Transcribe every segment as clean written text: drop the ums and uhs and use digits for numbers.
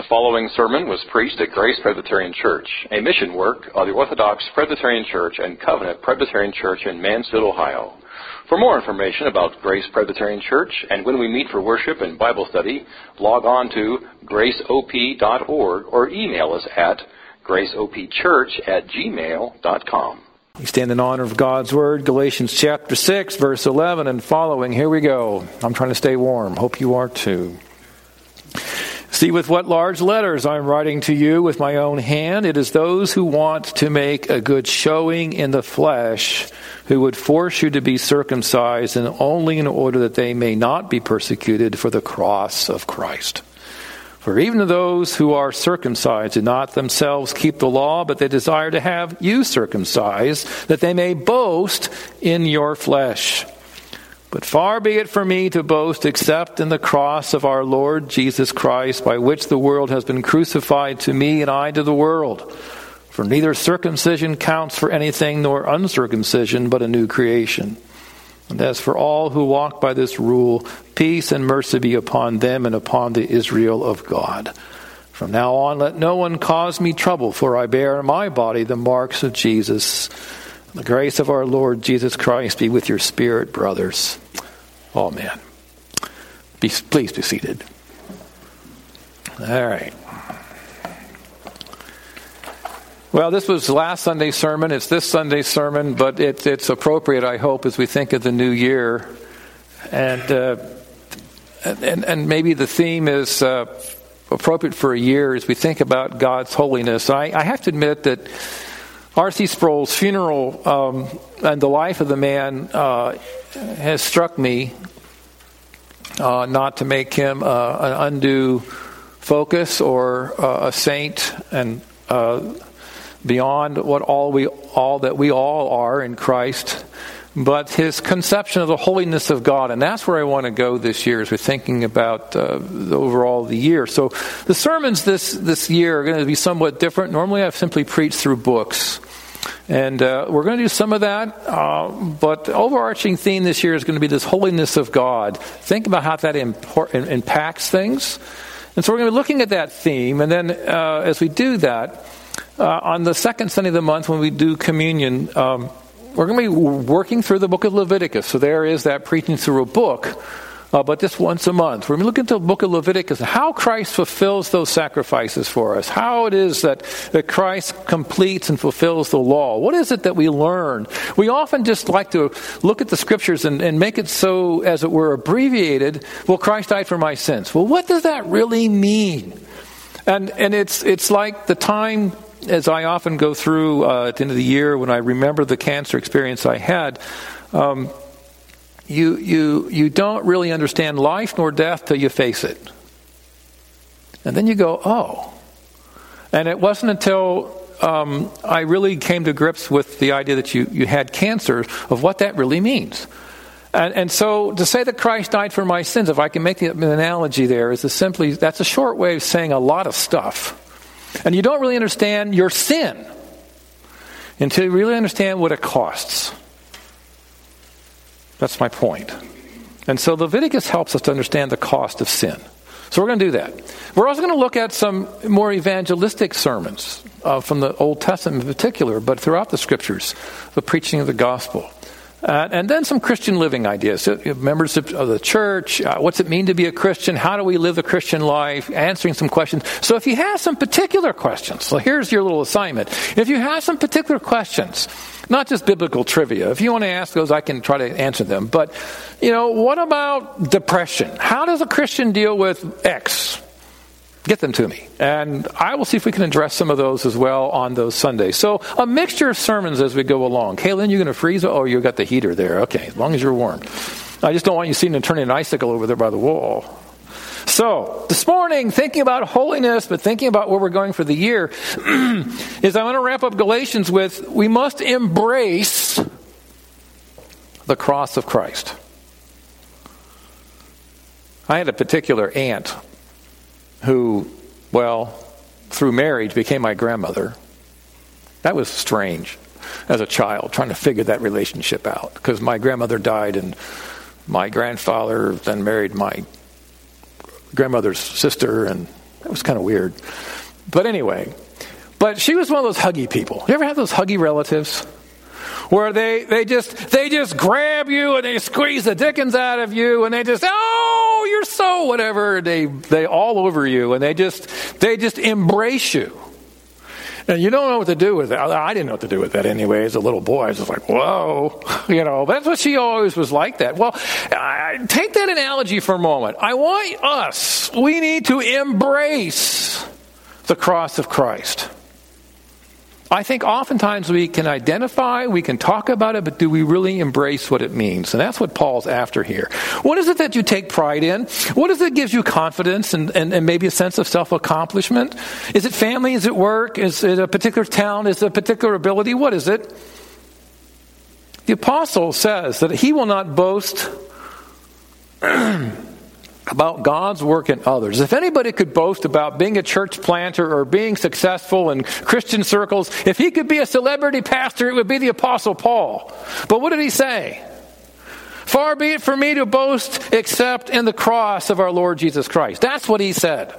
following sermon was preached at Grace Presbyterian Church, a mission work of the Orthodox Presbyterian Church and Covenant Presbyterian Church in Mansfield, Ohio. For more information about Grace Presbyterian Church and when we meet for worship and Bible study, log on to graceop.org or email us at graceopchurch@gmail.com. We stand in honor of God's Word, Galatians chapter 6, verse 11 and following. Here we go. I'm trying to stay warm. Hope you are too. See with what large letters I'm writing to you with my own hand. It is those who want to make a good showing in the flesh who would force you to be circumcised, and only in order that they may not be persecuted for the cross of Christ. For even those who are circumcised do not themselves keep the law, but they desire to have you circumcised, that they may boast in your flesh. But far be it from me to boast except in the cross of our Lord Jesus Christ, by which the world has been crucified to me and I to the world. For neither circumcision counts for anything nor uncircumcision, but a new creation. And as for all who walk by this rule, peace and mercy be upon them and upon the Israel of God. From now on, let no one cause me trouble, for I bear in my body the marks of Jesus. The grace of our Lord Jesus Christ be with your spirit, brothers. Amen. Please be seated. All right. Well, this was last Sunday's sermon. It's this Sunday's sermon, but it's appropriate, I hope, as we think of the new year. And maybe the theme is appropriate for a year as we think about God's holiness. I have to admit that R.C. Sproul's funeral and the life of the man has struck me not to make him an undue focus or a saint and beyond what all that we all are in Christ, but his conception of the holiness of God. And that's where I want to go this year as we're thinking about the year. So the sermons this year are going to be somewhat different. Normally I've simply preached through books. And we're going to do some of that, but the overarching theme this year is going to be this holiness of God. Think about how that impacts things. And so we're going to be looking at that theme, and then as we do that, on the second Sunday of the month when we do communion, we're going to be working through the book of Leviticus. So there is that preaching through a book, but just once a month. We're going to look at the book of Leviticus and how Christ fulfills those sacrifices for us. How it is that Christ completes and fulfills the law. What is it that we learn? We often just like to look at the scriptures and make it so, as it were, abbreviated. Well, Christ died for my sins. Well, what does that really mean? And it's like the time, as I often go through at the end of the year when I remember the cancer experience I had, You don't really understand life nor death till you face it. And then you go, oh. And it wasn't until I really came to grips with the idea that you had cancer of what that really means. And so to say that Christ died for my sins, if I can make an analogy there, that's a short way of saying a lot of stuff. And you don't really understand your sin until you really understand what it costs. That's my point. And so Leviticus helps us to understand the cost of sin. So we're going to do that. We're also going to look at some more evangelistic sermons from the Old Testament in particular, but throughout the Scriptures, the preaching of the gospel. And then some Christian living ideas. Members of the church, what's it mean to be a Christian? How do we live the Christian life? Answering some questions. So if you have some particular questions, so here's your little assignment. If you have some particular questions, not just biblical trivia. If you want to ask those, I can try to answer them. But, what about depression? How does a Christian deal with X? Get them to me. And I will see if we can address some of those as well on those Sundays. So a mixture of sermons as we go along. Kaylin, you going to freeze? Oh, you got the heater there. Okay, as long as you're warm. I just don't want you seeing them turning an icicle over there by the wall. So, this morning, thinking about holiness, but thinking about where we're going for the year, is I want to wrap up Galatians with, we must embrace the cross of Christ. I had a particular aunt who, through marriage, became my grandmother. That was strange as a child, trying to figure that relationship out. Because my grandmother died, and my grandfather then married my grandmother's sister, and That was kind of weird. But anyway, but she was one of those huggy people. You ever have those huggy relatives? Where they just grab you and they squeeze the dickens out of you and they just, oh, you're so whatever. They all over you and they just embrace you. And you don't know what to do with it. I didn't know what to do with that anyway. As a little boy, I was just like, whoa. That's what she always was like that. Well, take that analogy for a moment. We need to embrace the cross of Christ. I think oftentimes we can identify, we can talk about it, but do we really embrace what it means? And that's what Paul's after here. What is it that you take pride in? What is it that gives you confidence and maybe a sense of self-accomplishment? Is it family? Is it work? Is it a particular talent? Is it a particular ability? What is it? The apostle says that he will not boast about God's work in others. If anybody could boast about being a church planter or being successful in Christian circles, if he could be a celebrity pastor, it would be the Apostle Paul. But what did he say? Far be it from me to boast except in the cross of our Lord Jesus Christ. That's what he said.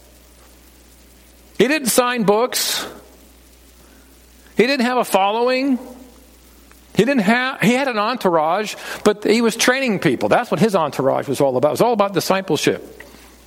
He didn't sign books. He didn't have a following. He had an entourage, but he was training people. That's what his entourage was all about. It was all about discipleship.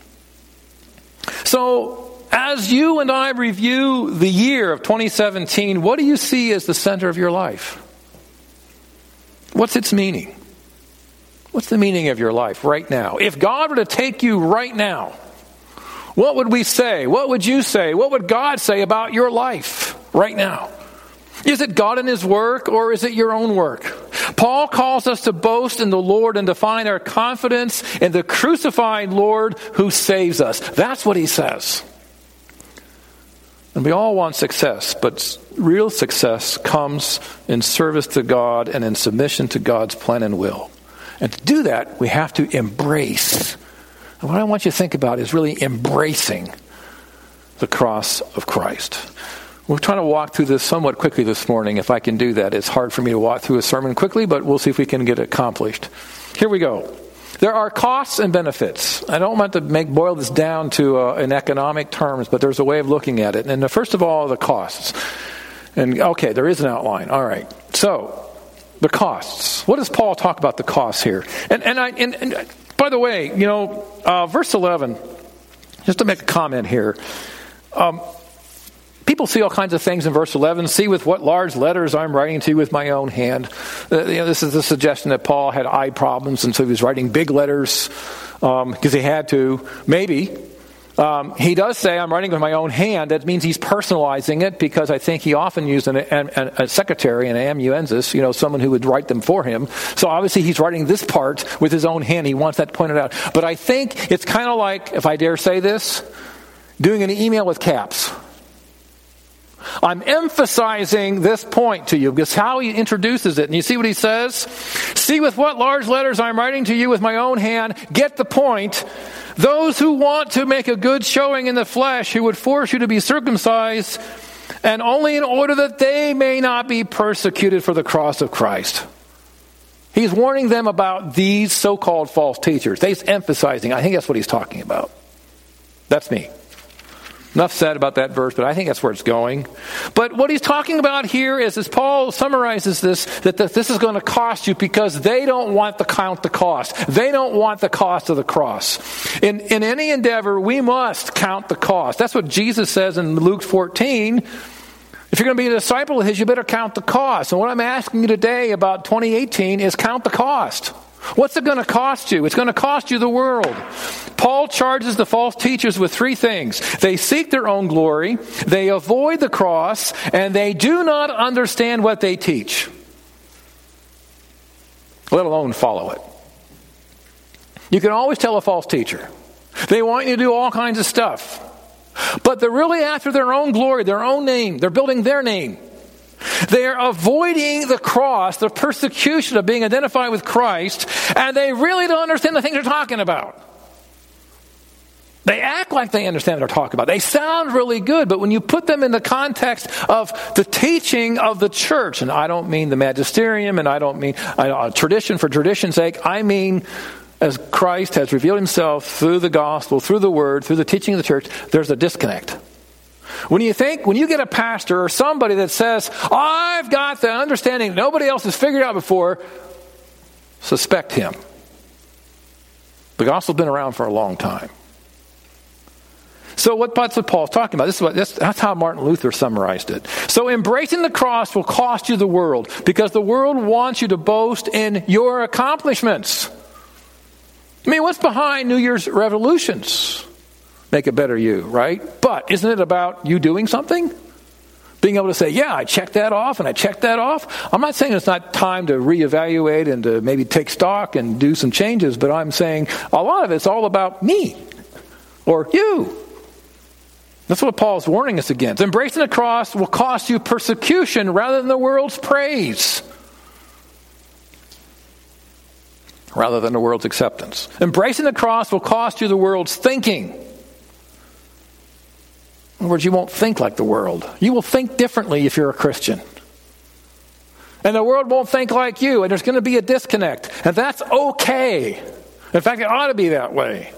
So, as you and I review the year of 2017, what do you see as the center of your life? What's its meaning? What's the meaning of your life right now? If God were to take you right now, what would we say? What would you say? What would God say about your life right now? Is it God and His work, or is it your own work? Paul calls us to boast in the Lord and to find our confidence in the crucified Lord who saves us. That's what he says. And we all want success, but real success comes in service to God and in submission to God's plan and will. And to do that, we have to embrace. And what I want you to think about is really embracing the cross of Christ. We're trying to walk through this somewhat quickly this morning. If I can do that, it's hard for me to walk through a sermon quickly, but we'll see if we can get it accomplished. Here we go. There are costs and benefits. I don't want to boil this down to in economic terms, but there's a way of looking at it. And first of all, the costs. And okay, there is an outline. All right. So, the costs. What does Paul talk about the costs here? And by the way, verse 11. Just to make a comment here. People see all kinds of things in verse 11. See with what large letters I'm writing to you with my own hand. This is the suggestion that Paul had eye problems, and so he was writing big letters because he had to. Maybe. He does say, I'm writing with my own hand. That means he's personalizing it, because I think he often used a secretary, an amanuensis, someone who would write them for him. So obviously he's writing this part with his own hand. He wants that pointed out. But I think it's kind of like, if I dare say this, doing an email with caps. I'm emphasizing this point to you, because how he introduces it. And you see what he says? See with what large letters I'm writing to you with my own hand. Get the point. Those who want to make a good showing in the flesh, who would force you to be circumcised, and only in order that they may not be persecuted for the cross of Christ. He's warning them about these so-called false teachers. He's emphasizing. I think that's what he's talking about. That's me. Enough said about that verse, but I think that's where it's going. But what he's talking about here is, as Paul summarizes this, that this is going to cost you, because they don't want to count the cost. They don't want the cost of the cross. In any endeavor, we must count the cost. That's what Jesus says in Luke 14. If you're going to be a disciple of his, you better count the cost. And what I'm asking you today about 2018 is count the cost. What's it going to cost you? It's going to cost you the world. Paul charges the false teachers with three things. They seek their own glory, they avoid the cross, and they do not understand what they teach, let alone follow it. You can always tell a false teacher. They want you to do all kinds of stuff. But they're really after their own glory, their own name. They're building their name. They are avoiding the cross, the persecution of being identified with Christ, and they really don't understand the things they're talking about. They act like they understand what they're talking about. They sound really good, but when you put them in the context of the teaching of the church, and I don't mean the magisterium, and I don't mean tradition for tradition's sake, I mean as Christ has revealed himself through the gospel, through the word, through the teaching of the church, there's a disconnect. When you get a pastor or somebody that says, I've got the understanding nobody else has figured out before, suspect him. The gospel's been around for a long time. So that's what Paul's talking about. That's how Martin Luther summarized it. So embracing the cross will cost you the world, because the world wants you to boast in your accomplishments. I mean, what's behind New Year's revolutions? Make a better you, right? But isn't it about you doing something? Being able to say, yeah, I checked that off and I checked that off. I'm not saying it's not time to reevaluate and to maybe take stock and do some changes, but I'm saying a lot of it's all about me or you. That's what Paul's warning us against. Embracing the cross will cost you persecution rather than the world's praise. Rather than the world's acceptance. Embracing the cross will cost you the world's thinking. In other words, you won't think like the world. You will think differently if you're a Christian. And the world won't think like you, and there's going to be a disconnect. And that's okay. In fact, it ought to be that way.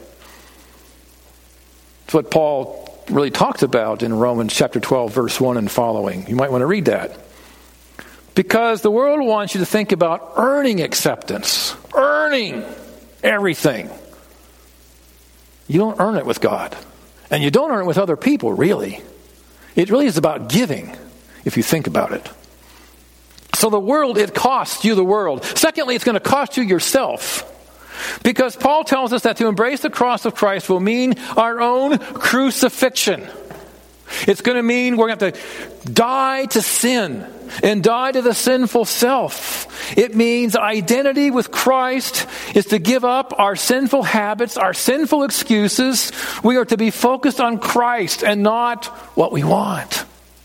It's what Paul really talks about in Romans chapter 12, verse 1 and following. You might want to read that. Because the world wants you to think about earning acceptance. Earning everything. You don't earn it with God. And you don't earn it with other people, really. It really is about giving, if you think about it. So the world, it costs you the world. Secondly, it's going to cost you yourself. Because Paul tells us that to embrace the cross of Christ will mean our own crucifixion. It's going to mean we're going to have to die to sin and die to the sinful self. It means identity with Christ is to give up our sinful habits, our sinful excuses. We are to be focused on Christ and not what we want.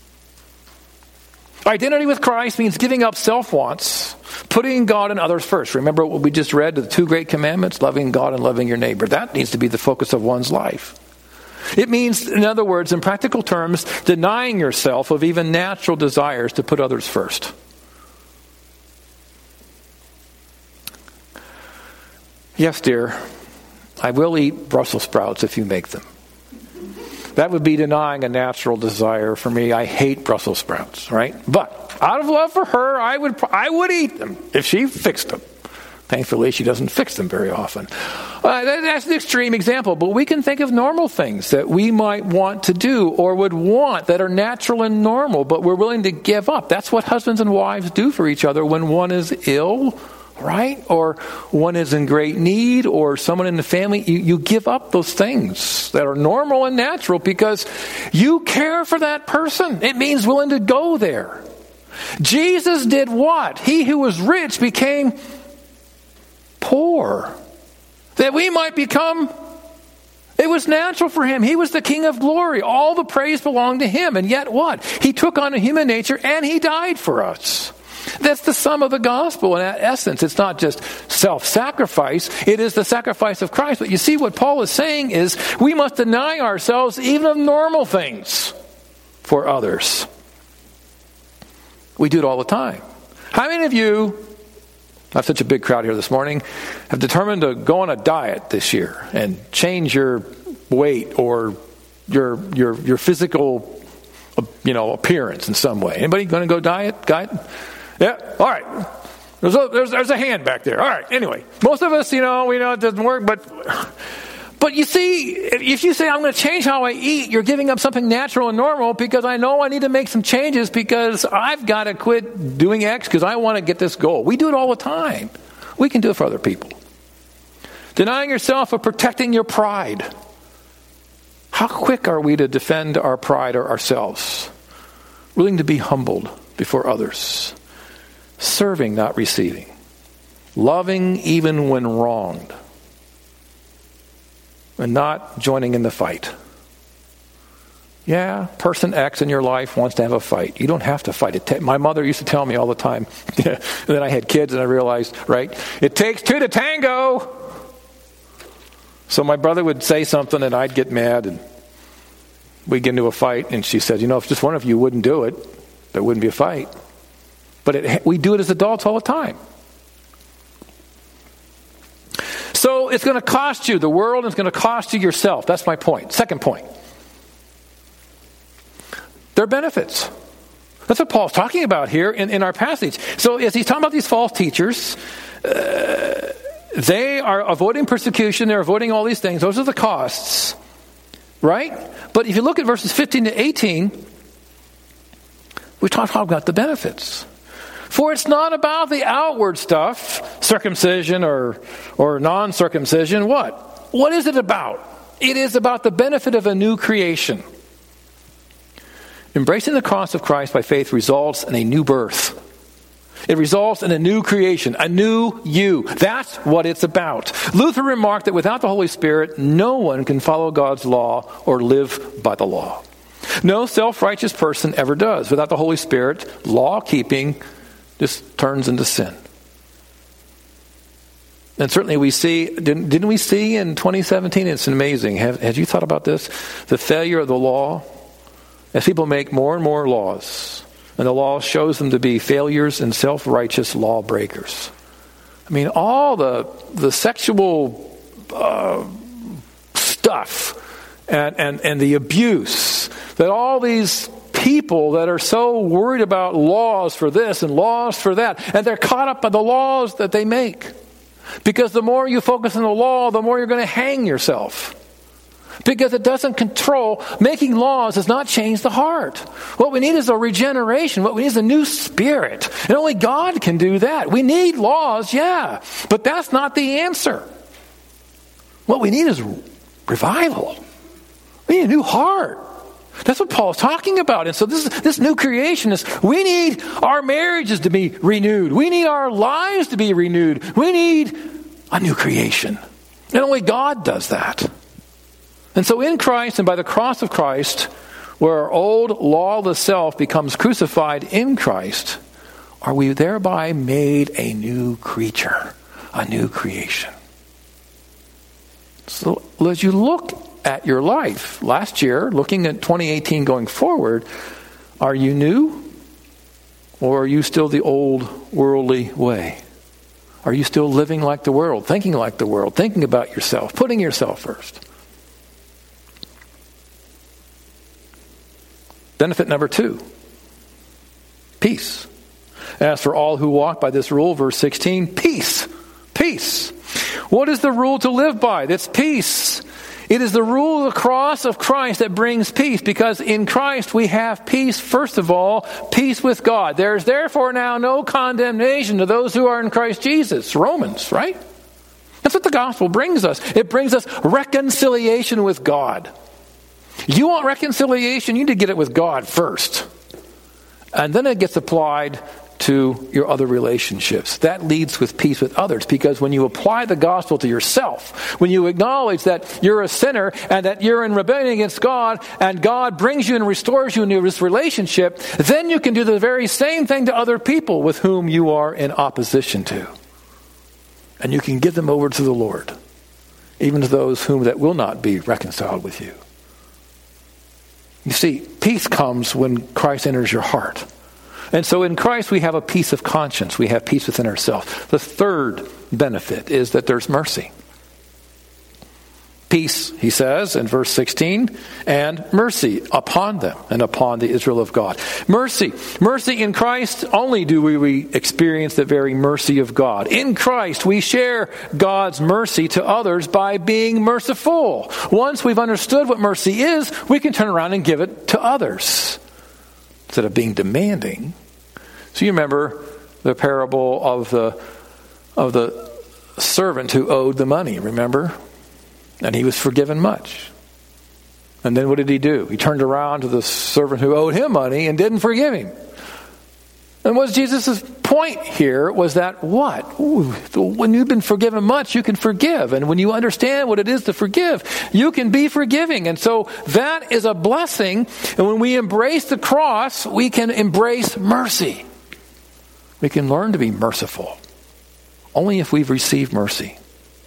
Identity with Christ means giving up self-wants, putting God and others first. Remember what we just read, the two great commandments, loving God and loving your neighbor. That needs to be the focus of one's life. It means, in other words, in practical terms, denying yourself of even natural desires to put others first. Yes, dear, I will eat Brussels sprouts if you make them. That would be denying a natural desire for me. I hate Brussels sprouts, right? But out of love for her, I would eat them if she fixed them. Thankfully, she doesn't fix them very often. That's an extreme example, but we can think of normal things that we might want to do or would want that are natural and normal, but we're willing to give up. That's what husbands and wives do for each other when one is ill, right? Or one is in great need, or someone in the family. You give up those things that are normal and natural because you care for that person. It means willing to go there. Jesus did what? He who was rich became poor, that we might become. It was natural for him. He was the King of glory. All the praise belonged to him. And yet what? He took on a human nature and he died for us. That's the sum of the gospel in essence. It's not just self-sacrifice. It is the sacrifice of Christ. But you see, what Paul is saying is we must deny ourselves even of normal things for others. We do it all the time. How many of you, not such a big crowd here this morning, have determined to go on a diet this year and change your weight or your physical, appearance in some way? Anybody going to go diet? Yeah. All right. There's a hand back there. All right. Anyway, most of us, we know it doesn't work, but you see, if you say, I'm going to change how I eat, you're giving up something natural and normal because I know I need to make some changes because I've got to quit doing X because I want to get this goal. We do it all the time. We can do it for other people. Denying yourself of protecting your pride. How quick are we to defend our pride or ourselves? Willing to be humbled before others. Serving, not receiving. Loving even when wronged. And not joining in the fight. Yeah, person X in your life wants to have a fight. You don't have to fight. My mother used to tell me all the time. And then I had kids and I realized, right? It takes two to tango. So my brother would say something and I'd get mad and we'd get into a fight. And she said, if just one of you wouldn't do it, there wouldn't be a fight. But we do it as adults all the time. So it's going to cost you the world, and it's going to cost you yourself. That's my point. Second point. There are benefits. That's what Paul's talking about here in our passage. So as he's talking about these false teachers, they are avoiding persecution. They're avoiding all these things. Those are the costs. Right? But if you look at verses 15 to 18, we talk about the benefits. For it's not about the outward stuff, circumcision or non-circumcision. What? What is it about? It is about the benefit of a new creation. Embracing the cross of Christ by faith results in a new birth. It results in a new creation, a new you. That's what it's about. Luther remarked that without the Holy Spirit, no one can follow God's law or live by the law. No self-righteous person ever does. Without the Holy Spirit, law-keeping just turns into sin. And certainly we see, didn't we see in 2017? It's amazing. Have you thought about this? The failure of the law. As people make more and more laws, and the law shows them to be failures and self-righteous lawbreakers. I mean, all the sexual stuff and the abuse that all these people that are so worried about laws for this and laws for that, and they're caught up by the laws that they make. Because the more you focus on the law, the more you're going to hang yourself. Because it doesn't control. Making laws does not change the heart. What we need is a regeneration. What we need is a new spirit. And only God can do that. We need laws, yeah. But that's not the answer. What we need is revival. We need a new heart. That's what Paul's talking about. And so this new creation is, we need our marriages to be renewed. We need our lives to be renewed. We need a new creation. And only God does that. And so in Christ and by the cross of Christ, where our old lawless self becomes crucified in Christ, are we thereby made a new creature, a new creation. So as you look at your life last year, looking at 2018 going forward, are you new? Or are you still the old worldly way? Are you still living like the world, thinking like the world, thinking about yourself, putting yourself first? Benefit number 2, peace. As for all who walk by this rule, verse 16, peace. Peace. What is the rule to live by? That's peace. It is the rule of the cross of Christ that brings peace, because in Christ we have peace, first of all, peace with God. There is therefore now no condemnation to those who are in Christ Jesus. Romans, right? That's what the gospel brings us. It brings us reconciliation with God. You want reconciliation, you need to get it with God first. And then it gets applied to your other relationships. That leads with peace with others, because when you apply the gospel to yourself, when you acknowledge that you're a sinner and that you're in rebellion against God, and God brings you and restores you into this relationship, then you can do the very same thing to other people with whom you are in opposition to. And you can give them over to the Lord, even to those whom that will not be reconciled with you. You see, peace comes when Christ enters your heart. And so in Christ we have a peace of conscience. We have peace within ourselves. The third benefit is that there's mercy. Peace, he says in verse 16, and mercy upon them and upon the Israel of God. Mercy. Mercy in Christ, only do we experience the very mercy of God. In Christ we share God's mercy to others by being merciful. Once we've understood what mercy is, we can turn around and give it to others instead of being demanding. So you remember the parable of the servant who owed the money, remember? And he was forgiven much. And then what did he do? He turned around to the servant who owed him money and didn't forgive him. And what Jesus' point here was that what? When you've been forgiven much, you can forgive. And when you understand what it is to forgive, you can be forgiving. And so that is a blessing. And when we embrace the cross, we can embrace mercy. We can learn to be merciful. Only if we've received mercy.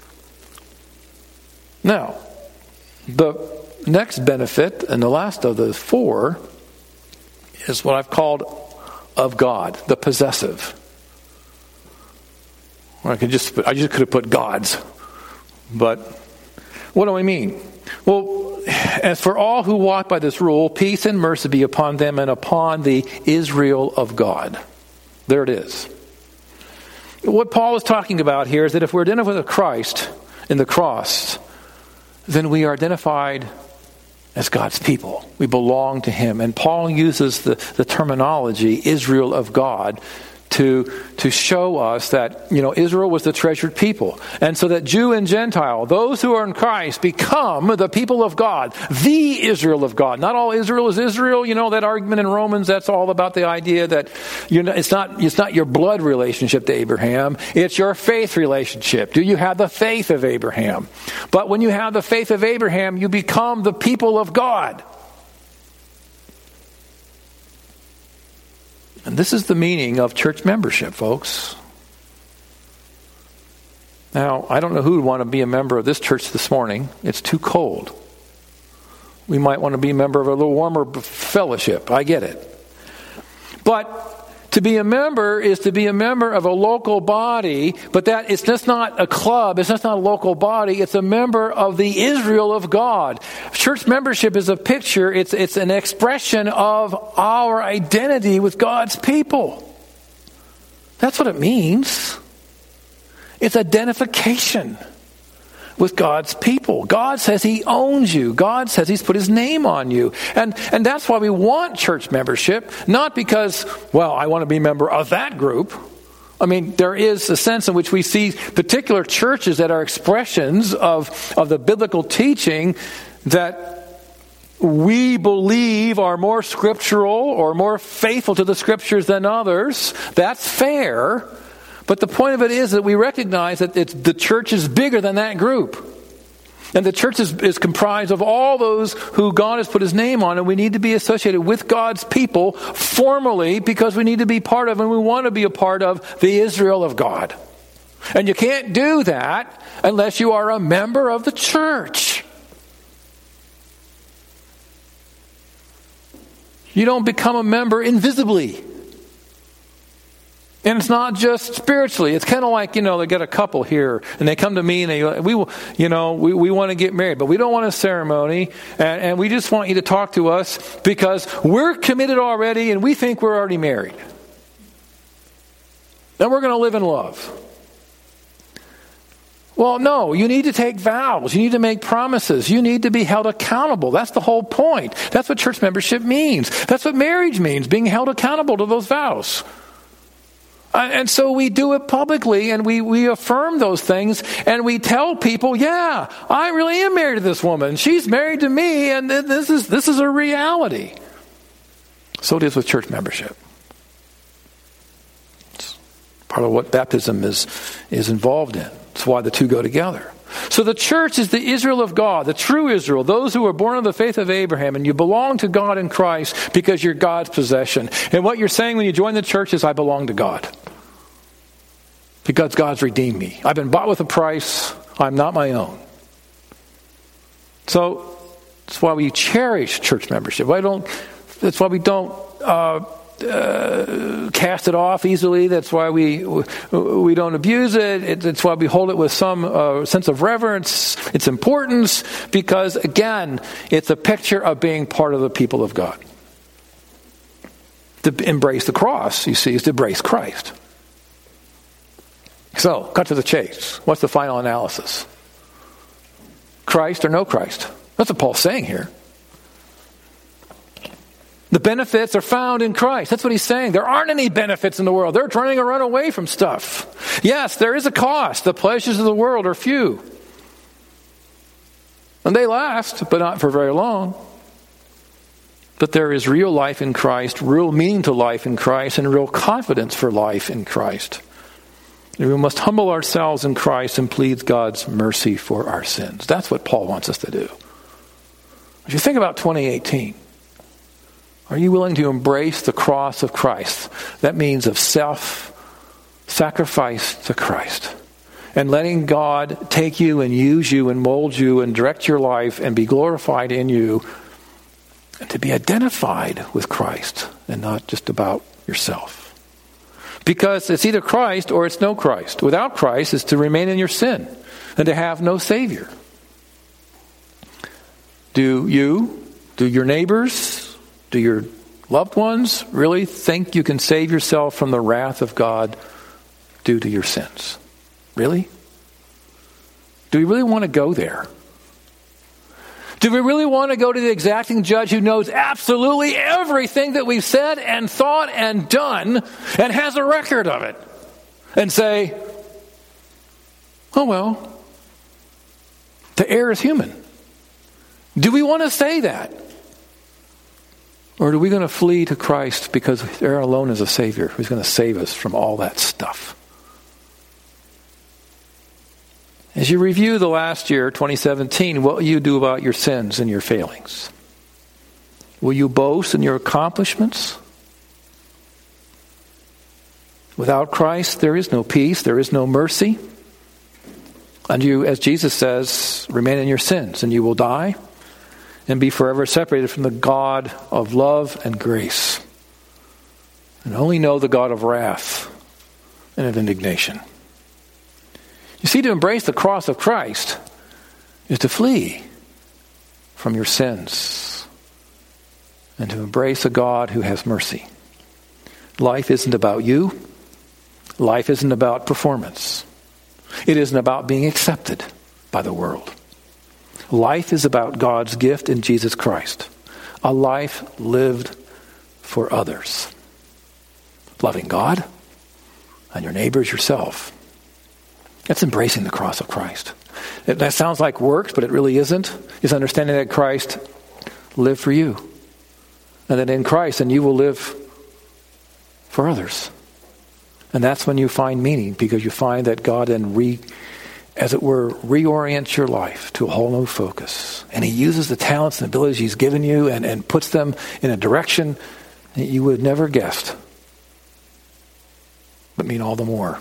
Now, the next benefit, and the last of the 4, is what I've called of God, the possessive. I just could have put God's, But what do I mean? Well, as for all who walk by this rule, peace and mercy be upon them and upon the Israel of God. There it is. What Paul is talking about here is that if we're identified with Christ in the cross, then we are identified as God's people. We belong to Him. And Paul uses the terminology Israel of God to show us that, Israel was the treasured people. And so that Jew and Gentile, those who are in Christ, become the people of God, the Israel of God. Not all Israel is Israel. That argument in Romans, that's all about the idea that it's not your blood relationship to Abraham. It's your faith relationship. Do you have the faith of Abraham? But when you have the faith of Abraham, you become the people of God. And this is the meaning of church membership, folks. Now, I don't know who would want to be a member of this church this morning. It's too cold. We might want to be a member of a little warmer fellowship. I get it. But to be a member is to be a member of a local body, but that it's just not a club, it's just not a local body, it's a member of the Israel of God. Church membership is a picture, it's an expression of our identity with God's people. That's what it means. It's identification with God's people. God says He owns you. God says He's put His name on you. And that's why we want church membership, not because, I want to be a member of that group. I mean, there is a sense in which we see particular churches that are expressions of the biblical teaching that we believe are more scriptural or more faithful to the scriptures than others. That's fair. But the point of it is that we recognize that the church is bigger than that group. And the church is comprised of all those who God has put His name on, and we need to be associated with God's people formally because we need to be part of, and we want to be a part of, the Israel of God. And you can't do that unless you are a member of the church. You don't become a member invisibly. And it's not just spiritually. It's kind of like, they get a couple here and they come to me and we want to get married, but we don't want a ceremony and we just want you to talk to us because we're committed already and we think we're already married. And we're going to live in love. Well, no, you need to take vows. You need to make promises. You need to be held accountable. That's the whole point. That's what church membership means. That's what marriage means, being held accountable to those vows. And so we do it publicly and we affirm those things and we tell people, I really am married to this woman. She's married to me and this is a reality. So it is with church membership. It's part of what baptism is involved in. That's why the two go together. So the church is the Israel of God, the true Israel, those who are born of the faith of Abraham, and you belong to God in Christ because you're God's possession. And what you're saying when you join the church is, I belong to God. Because God's redeemed me. I've been bought with a price. I'm not my own. So that's why we cherish church membership. That's why we don't cast it off easily. That's why we don't abuse it. It's why we hold it with some sense of reverence, its importance, because again, it's a picture of being part of the people of God. To embrace the cross, you see, is to embrace Christ. So, cut to the chase. What's the final analysis? Christ or no Christ? That's what Paul's saying here. The benefits are found in Christ. That's what he's saying. There aren't any benefits in the world. They're trying to run away from stuff. Yes, there is a cost. The pleasures of the world are few. And they last, but not for very long. But there is real life in Christ, real meaning to life in Christ, and real confidence for life in Christ. And we must humble ourselves in Christ and plead God's mercy for our sins. That's what Paul wants us to do. If you think about 2018, are you willing to embrace the cross of Christ? That means of self-sacrifice to Christ. And letting God take you and use you and mold you and direct your life and be glorified in you. And to be identified with Christ and not just about yourself. Because it's either Christ or it's no Christ. Without Christ is to remain in your sin and to have no Savior. Do your neighbors, do your loved ones really think you can save yourself from the wrath of God due to your sins? Really? Do we really want to go there? Do we really want to go to the exacting judge who knows absolutely everything that we've said and thought and done and has a record of it and say, oh well, the error is human? Do we want to say that? Or are we going to flee to Christ because there alone is a Savior who's going to save us from all that stuff? As you review the last year, 2017, what will you do about your sins and your failings? Will you boast in your accomplishments? Without Christ, there is no peace, there is no mercy. And you, as Jesus says, remain in your sins, and you will die and be forever separated from the God of love and grace, and only know the God of wrath and of indignation. You see, to embrace the cross of Christ is to flee from your sins and to embrace a God who has mercy. Life isn't about you. Life isn't about performance. It isn't about being accepted by the world. Life is about God's gift in Jesus Christ. A life lived for others. Loving God and your neighbors, yourself. That's embracing the cross of Christ. That sounds like works, but it really isn't. It's understanding that Christ lived for you. And that in Christ, and you will live for others. And that's when you find meaning, because you find that God then as it were, reorients your life to a whole new focus. And He uses the talents and abilities He's given you and puts them in a direction that you would have never guessed, but mean all the more.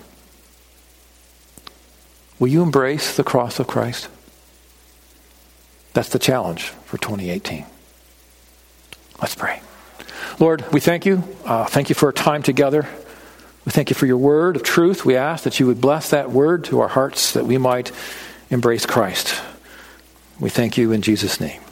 Will you embrace the cross of Christ? That's the challenge for 2018. Let's pray. Lord, we thank you. Thank you for our time together. We thank you for your word of truth. We ask that you would bless that word to our hearts that we might embrace Christ. We thank you in Jesus' name.